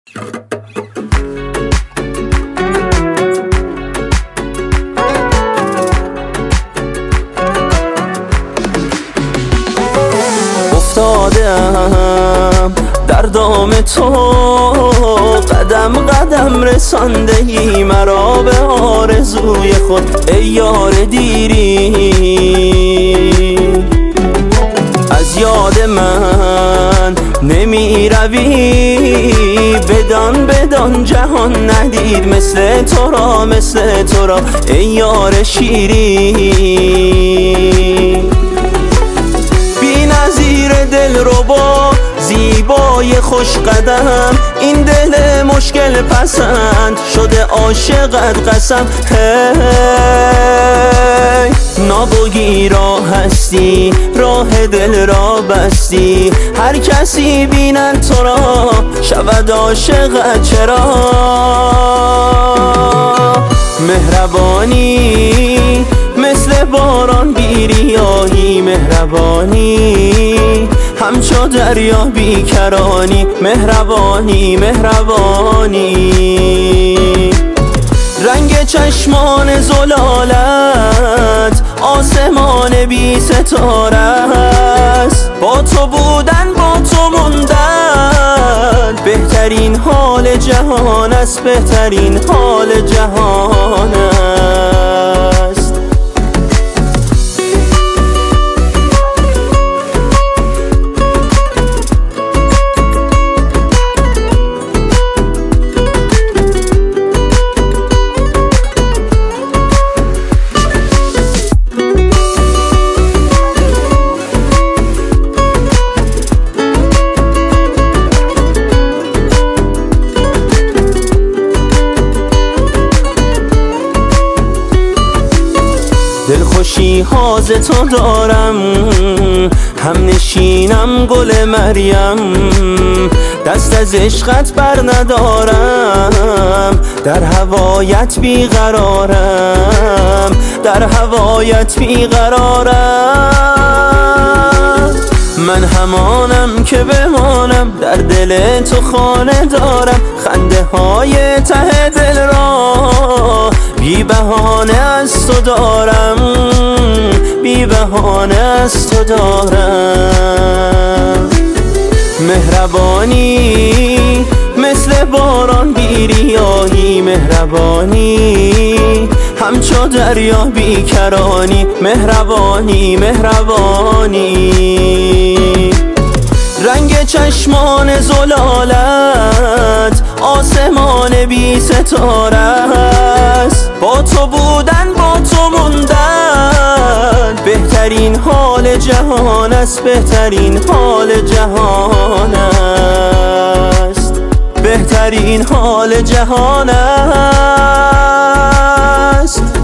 افتادم در دام تو، قدم قدم رساندهی مرا به آرزوی خود ای یار دیری. از یاد من نمی روی، بدان بدان جهان ندید مثل تو را، مثل تو را ای یار شیرین. بی نظیر دلربا زیبای خوش قدم، این دل مشکل پسند شده عاشقت قسم. هی نابگی راه هستی، راه دل را بستی، هر کسی بیند تو را شود عاشقت چرا. مهربانی مثل باران بی ریاهی، مهربانی همچو دریا بیکرانی، مهربانی مهربانی. رنگ چشمان زلالت آسمان بی ستاره است، با تو بودن با تو موندن بهترین حال جهان است، بهترین حال جهان است. دلخوشی ها ز تو دارم، هم نشینم گل مریم، دست از عشقت بر ندارم، در هوایت بیقرارم، در هوایت بیقرارم. من همانم که بمانم، در دل تو خانه دارم، خنده های ته دل را بی بهانه از تو دارم، بی بهانه از تو دارم. مهربانی مثل باران بی ریاهی، مهربانی همچو دریا بیکرانی، مهربانی مهربانی. رنگ چشمان زلالت آسمان بی ستاره است، با تو بودن با تو موندن بهترین حال جهان است، بهترین حال جهان است، بهترین حال جهان است.